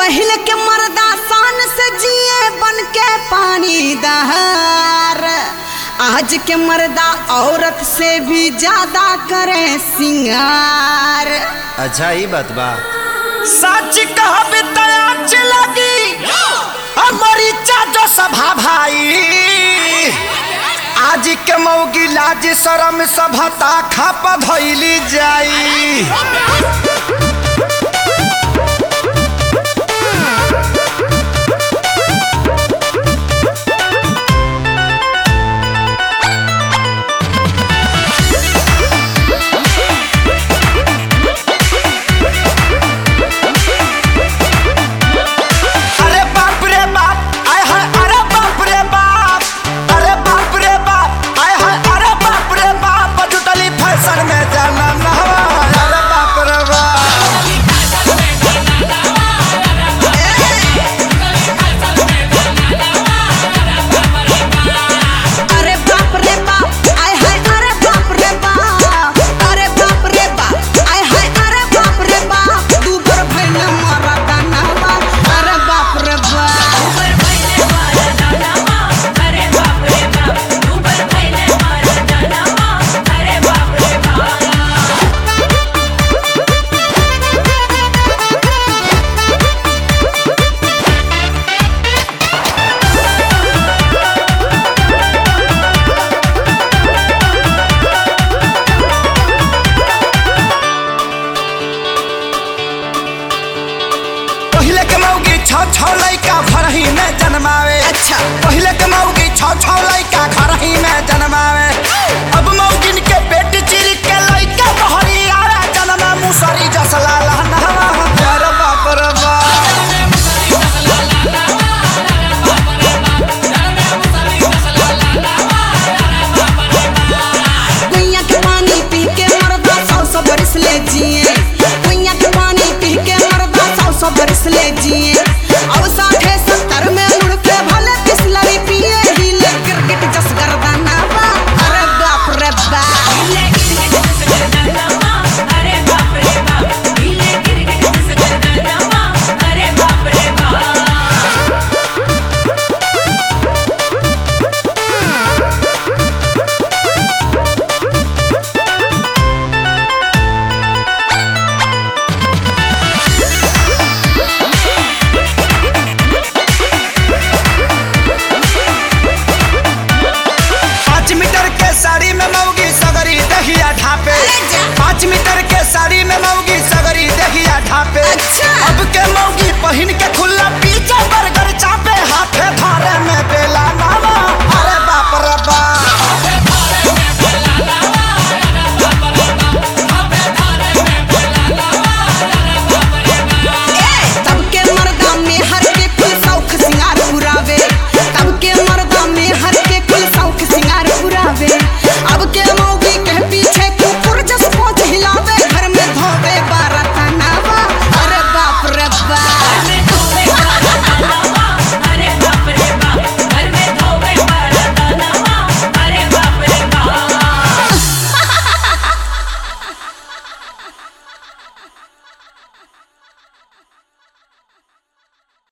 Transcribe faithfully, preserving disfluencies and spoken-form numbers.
पहले के मर्दा शान से जिए बन के पानी दहार, आज के मर्दा औरत से भी ज्यादा करे सिंगार। अच्छा ही बात बा। सच कहबे त आज लगी हमारी चाचो सभा भाई, आज के मौगी लाज शरम सभता खाप धइली जाई। छौ छौ लइका घर ही में जन्मावे। अच्छा पहले के मौगी छौ छौ लइका घर ही में जन्मावे, अब मौगिन के पेट चिर के लइका बहरी आवे जन्मा मुसरी जसला लहनवा। अरे बाप रे बाप, कुइयां के पानी पी के मर्दा सौ सौ बरस ले जिए, कुइयां के पानी पी के मर्दा सौ सौ बरस ले जिए।